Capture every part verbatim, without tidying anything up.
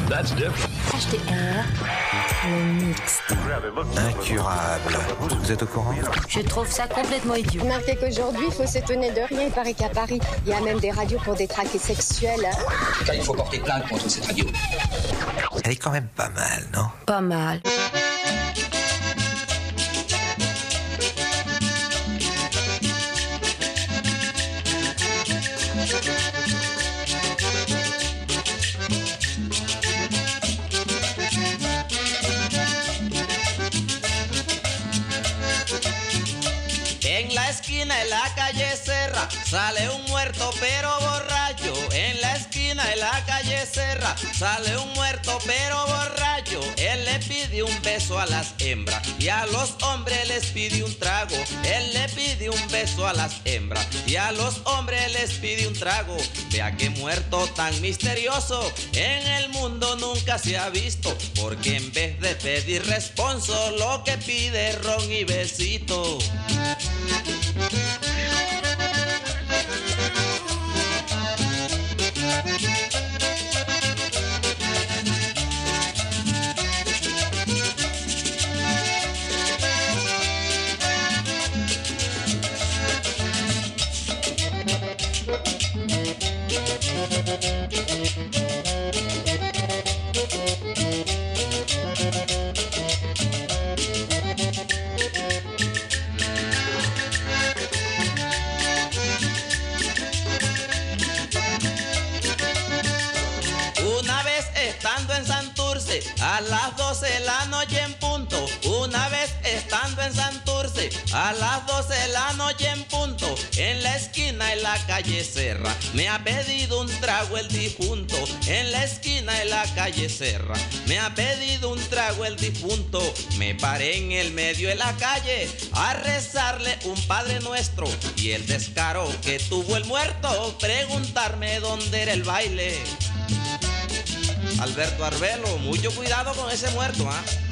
That's different. H T R, le mixte. Incurable. Vous êtes au courant? Je trouve ça complètement idiot. Remarquez qu'aujourd'hui, il faut s'étonner de rien. Il paraît qu'à Paris, il y a même des radios pour détraquer sexuels. Car il faut porter plainte contre cette radio. Elle est quand même pas mal, non? Pas mal. En la calle Serra sale un muerto pero borracho. En la esquina de la calle Serra sale un muerto pero borracho. Él le pide un beso a las hembras y a los hombres les pide un trago. Él le pide un beso a las hembras y a los hombres les pide un trago. Vea qué muerto tan misterioso en el mundo nunca se ha visto, porque en vez de pedir responso lo que pide es ron y besito. A las doce de la noche en punto, una vez estando en Santurce, a las doce de la noche en punto, en la esquina de la calle Serra, me ha pedido un trago el difunto. En la esquina de la calle Serra, me ha pedido un trago el difunto. Me paré en el medio de la calle a rezarle un Padre Nuestro, y el descaro que tuvo el muerto, preguntarme dónde era el baile. Alberto Arbelo, mucho cuidado con ese muerto, ¿ah? ¿eh?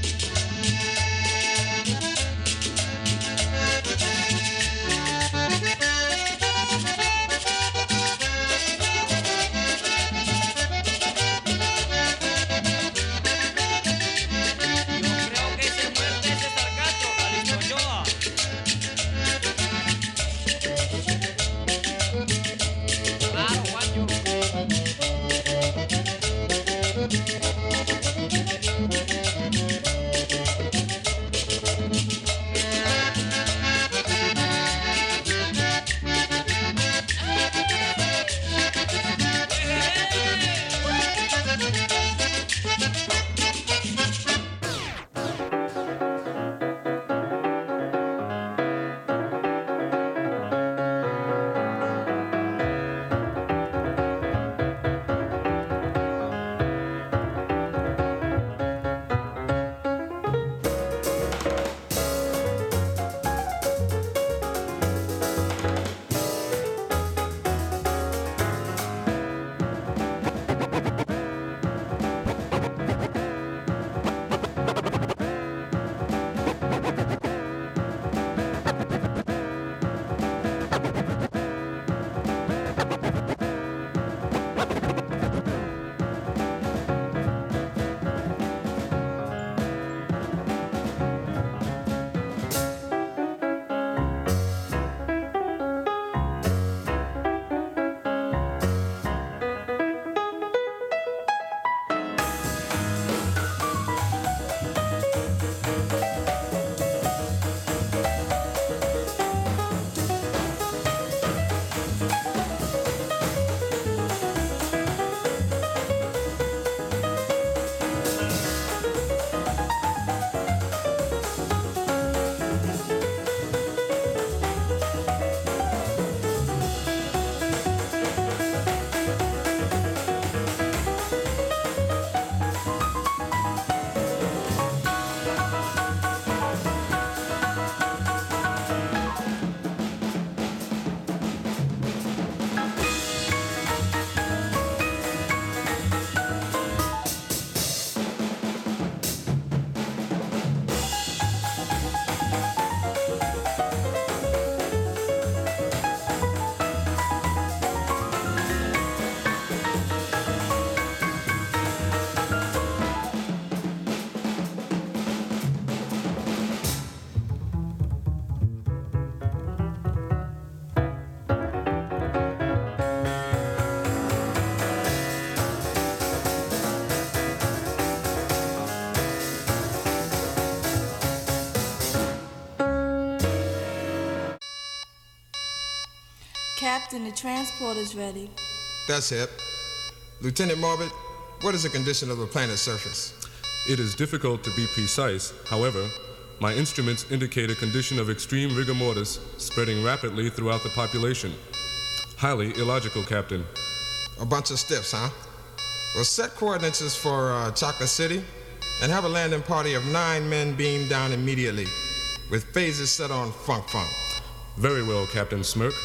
Captain, the transport is ready. That's it. Lieutenant Morbid, what is the condition of the planet's surface? It is difficult to be precise. However, my instruments indicate a condition of extreme rigor mortis spreading rapidly throughout the population. Highly illogical, Captain. A bunch of stiffs, huh? Well, set coordinates for uh, Chocolate City and have a landing party of nine men beam down immediately with phases set on Funk Funk. Very well, Captain Smirk.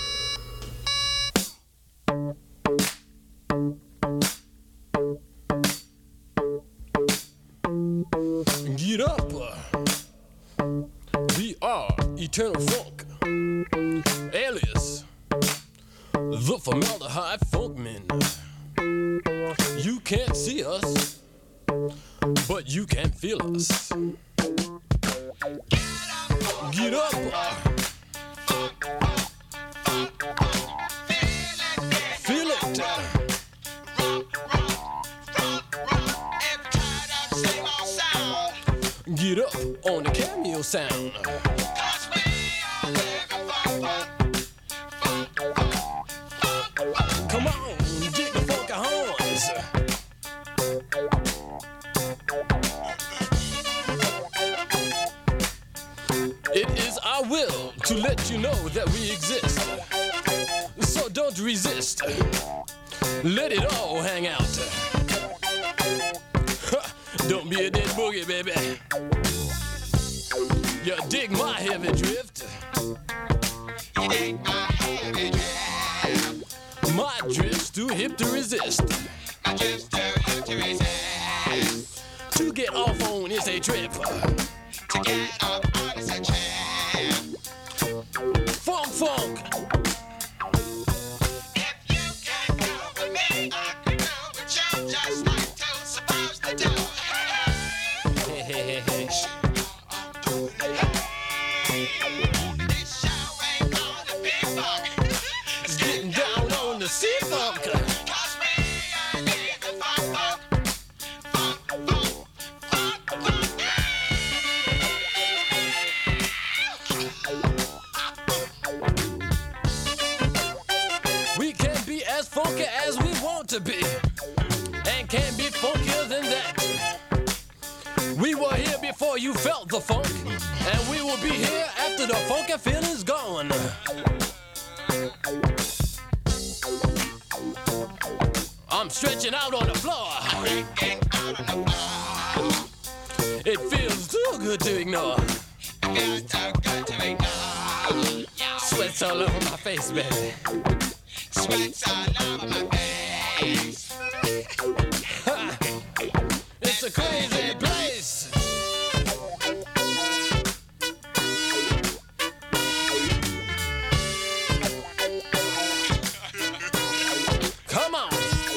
Get up! We are Eternal Funk, alias the Formaldehyde Funkmen. You can't see us, but you can feel us. Get up! Feel it! Get up on the cameo sound. Come on, dig the funky horns. It is our will to let you know that we exist. So don't resist. Let it all hang out. Don't be a dead boogie, baby. You dig my heavy drift. You dig my heavy drift. My drift's too hip to resist. My drift's too hip to resist. To get off on is a trip. To get off on is a trip. Funk, funk. If you can go with me, I can go with you, just like two supposed to do. Hey, hey, hey, hey. This show ain't gonna be fun. It's getting down on the sea funk. Cause me, I need the funk, funk, funk, funk, funk, funk. We can be as funky as we want to be, and can be funkier than that. We were here before you felt the funk, and we will be here after the funky feeling's gone. I'm stretching out on the floor. It feels too good to ignore. It feels too good to ignore. Sweat's all over my face, baby. Sweat's all over my face. It's a crazy place. Come on.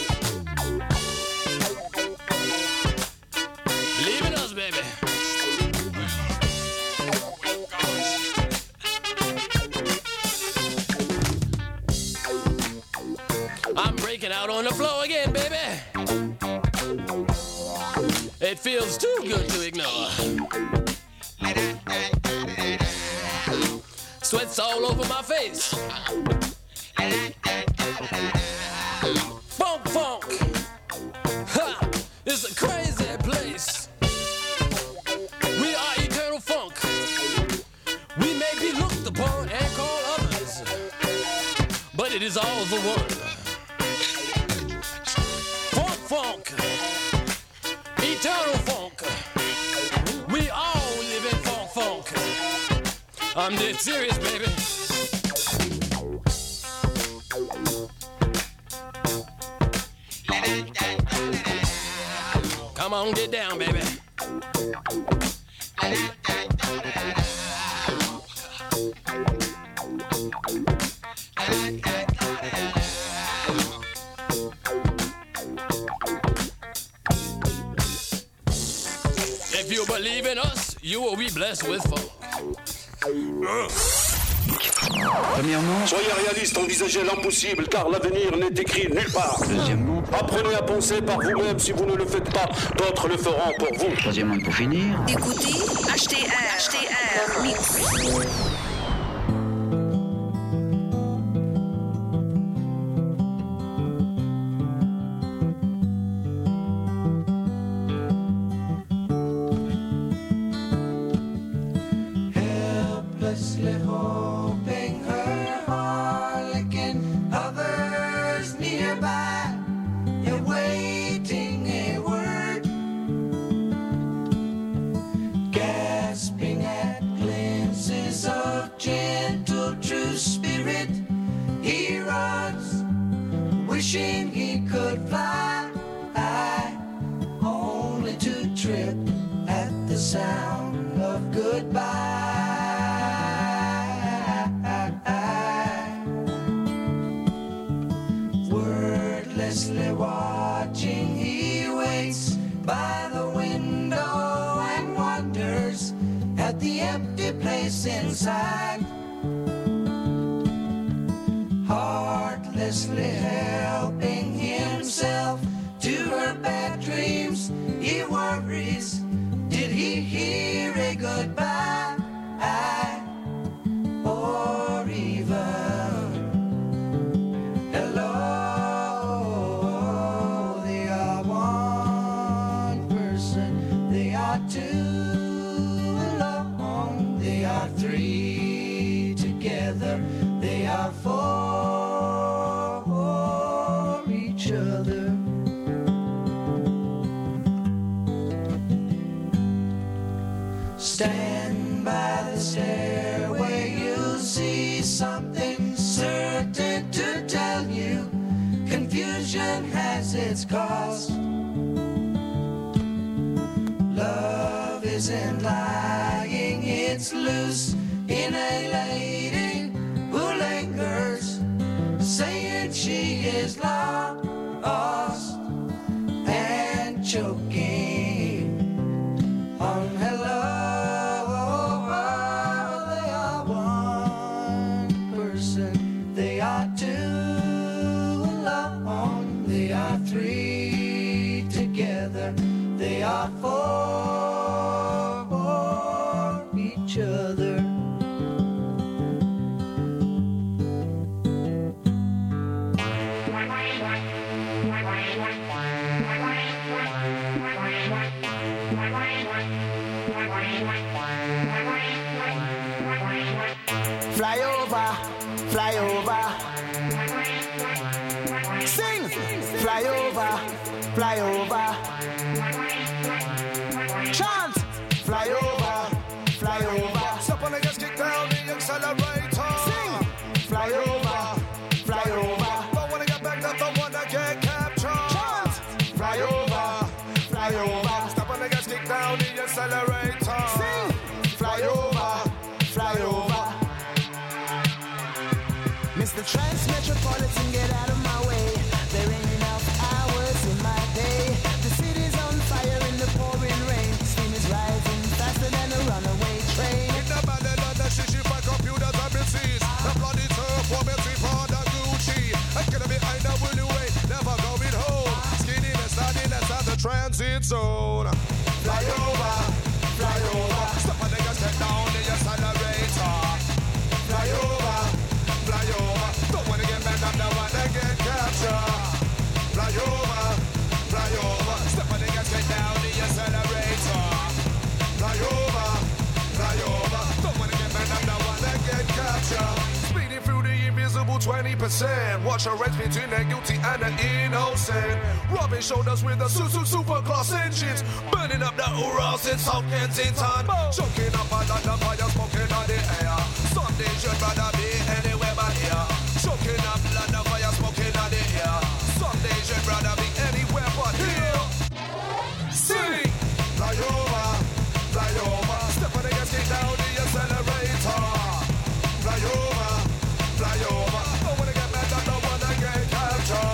Believe in us, baby. I'm breaking out on the floor again, baby. It feels too good to ignore. Sweat's all over my face. Funk, funk. Ha! It's a crazy place. We are Eternal Funk. We may be looked upon and called others, but it is all the one. Funk, funk. Eternal Funk. We all live in funk, funk. I'm dead serious, baby. Come on, get down, baby. If you believe in us, you will be blessed with funk. Premièrement, soyez réaliste, envisagez l'impossible, car l'avenir n'est écrit nulle part. Deuxièmement, apprenez à penser par vous-même. Si vous ne le faites pas, d'autres le feront pour vous. Troisièmement, pour finir, écoutez H T R, H T R Mix. only to trip at the sound of goodbye. Wordlessly watching, he waits by the window and wonders at the empty place inside. Heartlessly helping himself to her bad dreams, he worries, did he hear a goodbye? Or even hello? They are one person, they are two alone, they are three together, they are for each other. Stand by the stairway, you'll see something certain to tell you. Confusion has its cost. Love isn't lying, it's loose in a lady who lingers, saying she is lost and choking on hello. They are one person, they are two alone, they are three together, they are for each other. Fly over, fly over. Sing! Fly over, fly over. Chant! Fly over, fly over. Stop on the gas, kick down the accelerator. Sing! Fly over, fly over. Don't wanna get back up, don't wanna get captured. Chant! Fly over, fly over. Stop on the gas, kick down the accelerator. Sing! Fly over, fly over. Mister Transmetropolitan, get out of my way. There ain't enough hours in my day. The city's on fire in the pouring rain. Steam is rising faster than a runaway train. In the Babylon, the shishi for computers and disease. The bloody turf, woman, for the Gucci. I'm gonna be behind the woolly way, never going home. Skinny, the standing, that's at the transit zone. Fly over, fly over. Stop on the gas, get down the accelerator. Fly over, fly over. Don't wanna get back up, don't wanna get captured. Fly over, fly over. Step on the gas, get down the accelerator. Fly over, fly over. Don't wanna get back up, don't wanna get captured. Speeding through the invisible twenty percent. Watch a race between the guilty and the innocent. Rubbing shoulders with the su su super class engines. Burning up the Urals in South Kensington. Choking up a London fire, smoking on the air. Sunday should rather be anywhere but here. Choking up London fire, smoking on the air. Sunday should rather be anywhere but here. Sing! Fly over, fly over. Step on the gas, get down the accelerator. Fly over, fly over. Don't wanna get mad, I don't wanna get captured.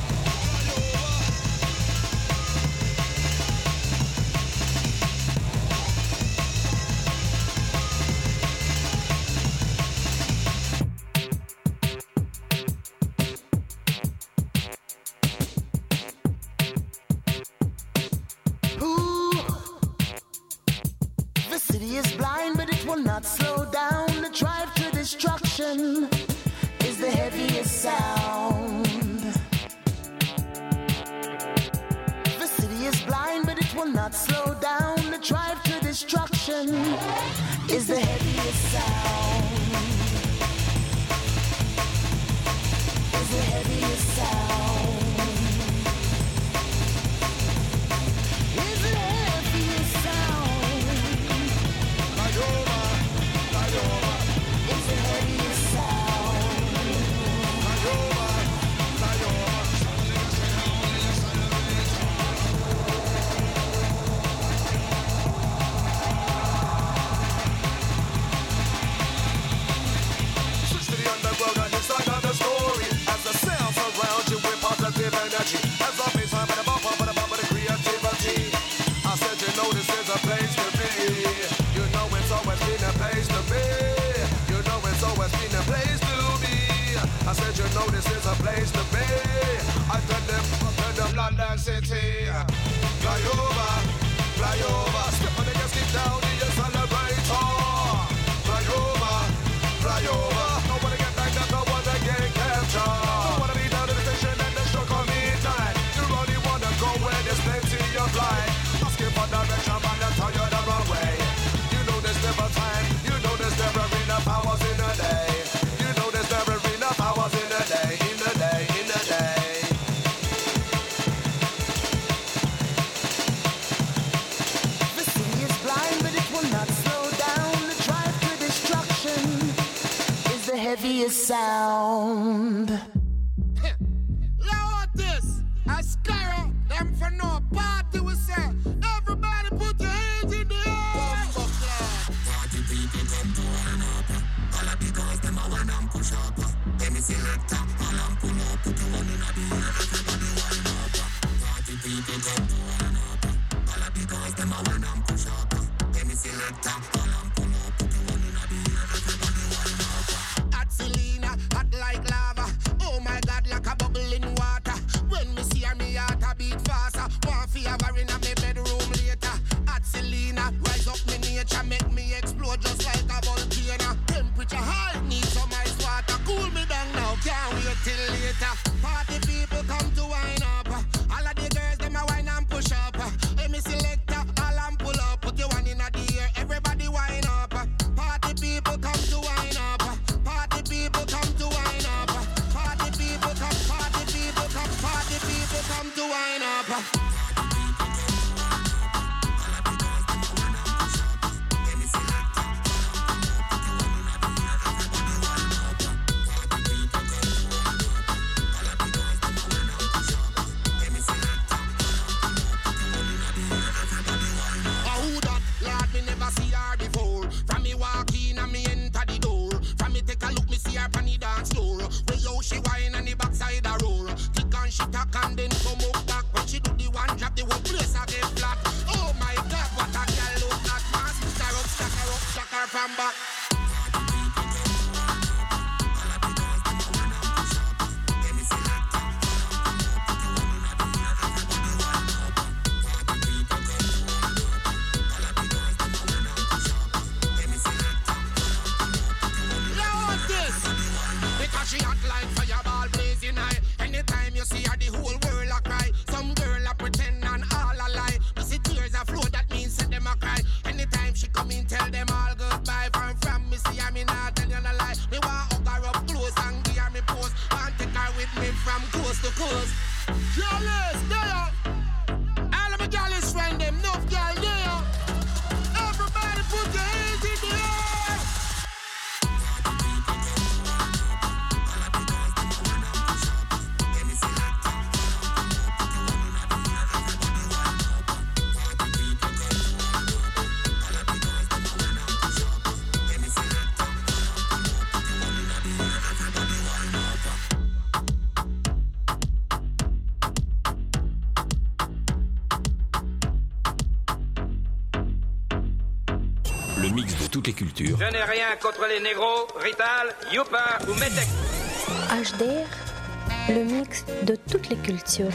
Not slow down. The drive to destruction is the heaviest sound. The city is blind, but it will not slow down. The drive to destruction is the heaviest sound. Is the heaviest sound. Is the heaviest sound. It's the heaviest sound. city. Fly over, fly over. Step on the gas, get down in your celebrator. Fly over, fly over. Nobody get back up, no one get captured. Don't wanna be down to the station and the stroke on midnight. You only wanna go where there's plenty of light. Asking for direction, man, they'll tell you the wrong way. You know there's never time, you know there's never enough hours in a day. You know there's never enough hours in a day, in a day, in a day. The city is blind, but it will not slow down. The drive to destruction is the heaviest sound. Lord, this, I scare them for no party, we say. Everybody put your hands in the air. Party people come to wine up. All of the girls, them a wine and push up. Any selector, all and pull up. Put your one in the air, everybody wine up. Party people come to wine up. All of the girls, them a wine and push up. Any selector, all and pull up. Put your one in the air, everybody wine up. Hot Selena, hot like lava. Oh my God, like a bubble in water. When me see her, me heart a beat faster. One fever in a me bedroom later. Hot Selena, rise up me nature, make me explode just like a volcano. Temperature high, need some ice water. Cool me down now, can't wait till later. Party people come to wine up. All of the girls, them a wine and push up. Hey, me selector, all and pull up. Put your one in the air, everybody wine up. Party people come to wine up. Party people come to wine up. Party people come, party people come, party people come to wine up. She whine on the backside a roll. Tick and she tack and then come up back. When she do the one drop, the whole place a get flat. Oh my God, what a girl look like. Man, stack her up, stack her up, stack her from back. She hot like fireball blazing high. Anytime you see her, the whole world a cry. Some girl a pretend and all a lie. You see tears a flow, that means set them a cry. Anytime she come in, tell them all goodbye. From from me see her, me not tell you no lie. Me want hug her up close and give her me pose. Want take her with me from coast to coast. Jealous, there. All of my jealous friend them, enough girl there. Everybody put your hands in the air. Le mix de toutes les cultures. Je n'ai rien contre les négros, Rital, Youpa ou Metek. H D R, le mix de toutes les cultures.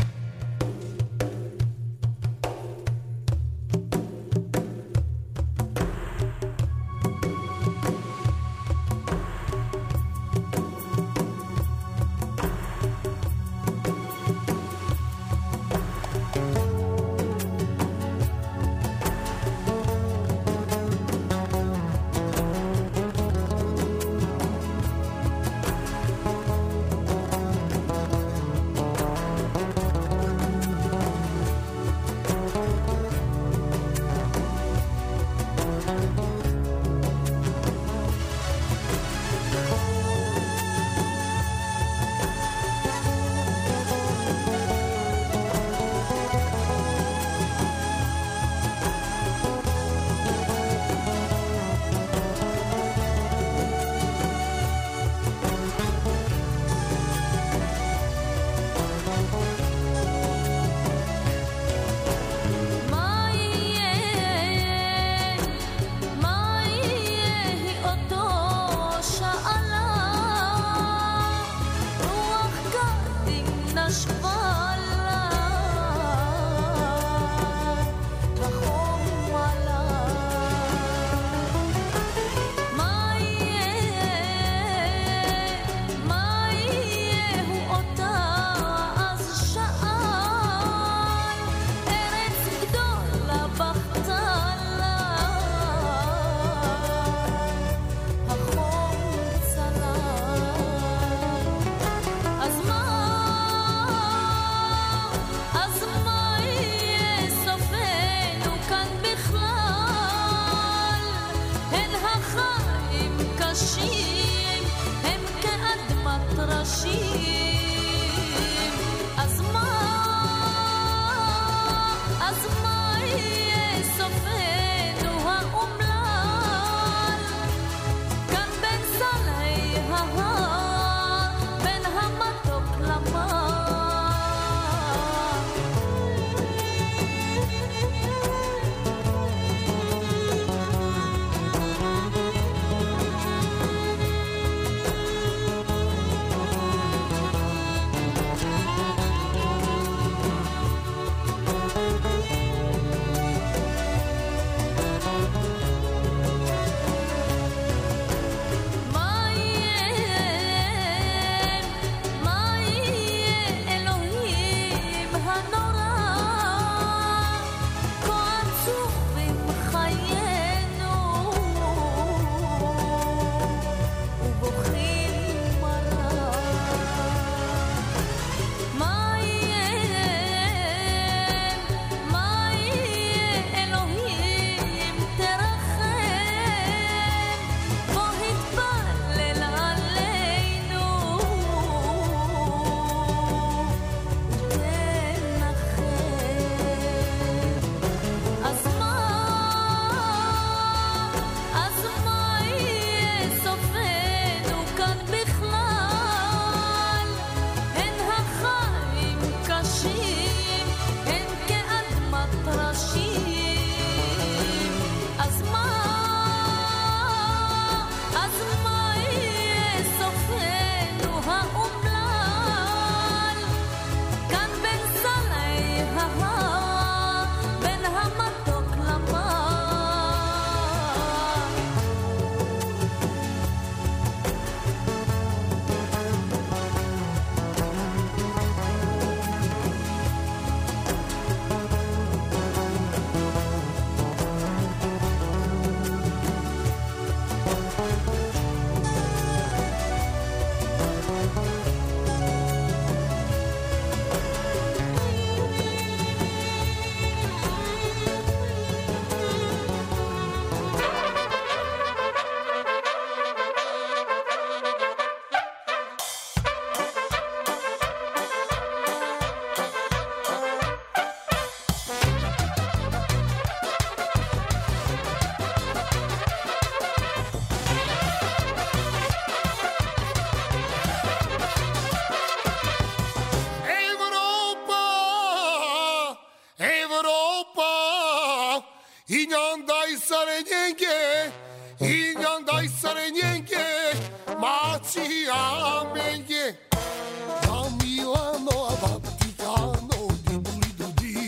인연 다 있어레니게 인연 다 있어레니게 마치 아멘게 야미와 노아 바티카노 디두리두디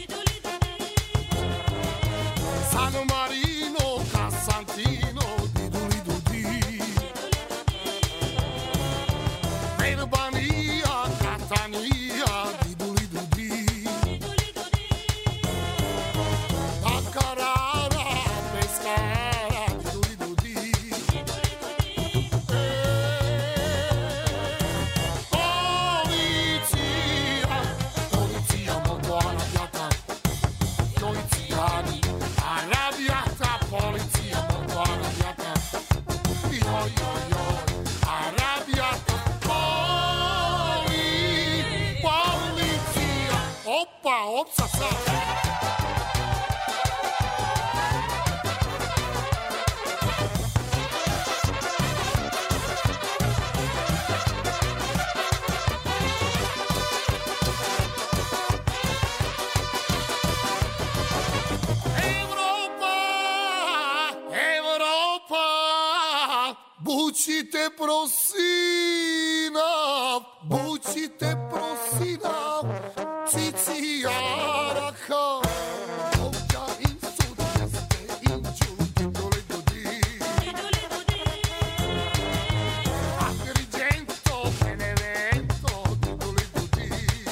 산마리노 카산티노 디두리두디 베르바니아 카타니아 없었어. Bucite prosina, bucite prosina, Tiziana Khan. Occhia in sud-est e in giù, titoli così. Agrigento, Benevento, titoli così.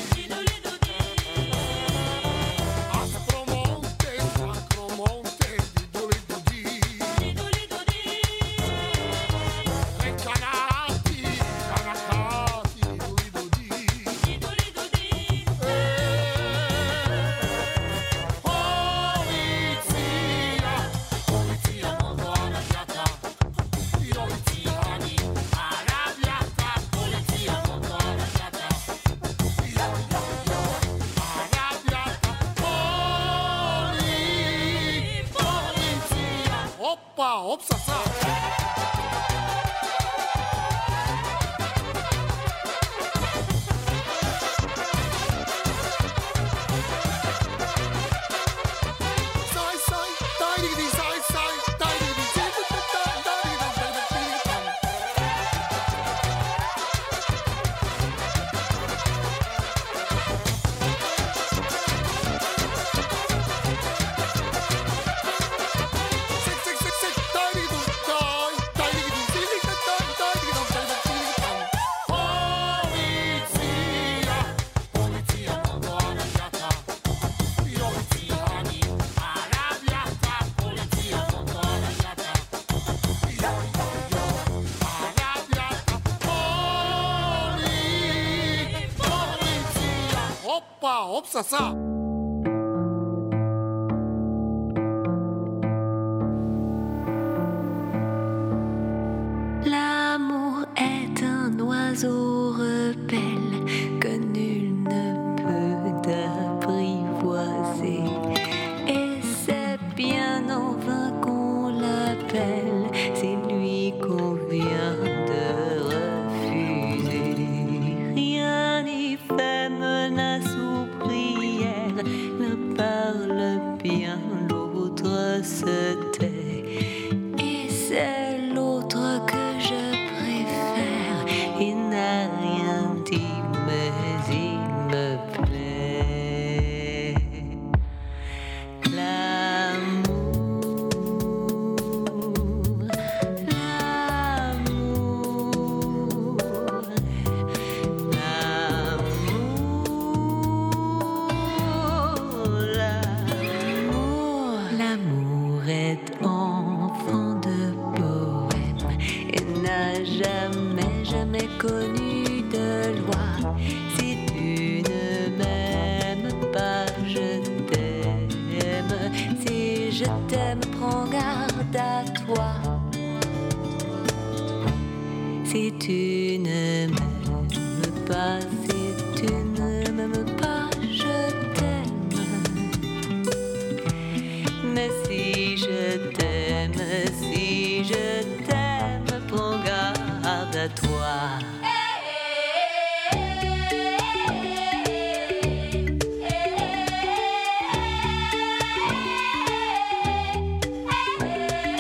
Aspromonte, Sacromonte, titoli così. Canati, canacati, dudì, dudì, dudì. Polizia, polizia molto arrabbiata, i poliziani arrabbiata, polizia molto arrabbiata, io, io, io, arrabbiata, poli, polizia, oppa, opsasa. 없었어. L'amour est un oiseau rebelle que nul ne peut apprivoiser. Et c'est bien en vain qu'on l'appelle, c'est lui qu'on vient de refuser. Rien n'y fait menace ou prière, l'un parle bien, l'autre se tait. Et c'est l'autre que je préfère, il n'a rien dit mais il me plaît. L'amour, l'amour, l'amour, l'amour est enfant de poème et n'a jamais, jamais connu de loi. Si tu ne m'aimes pas, je t'aime. Si je t'aime, prends garde à toi. Si tu ne m'aimes pas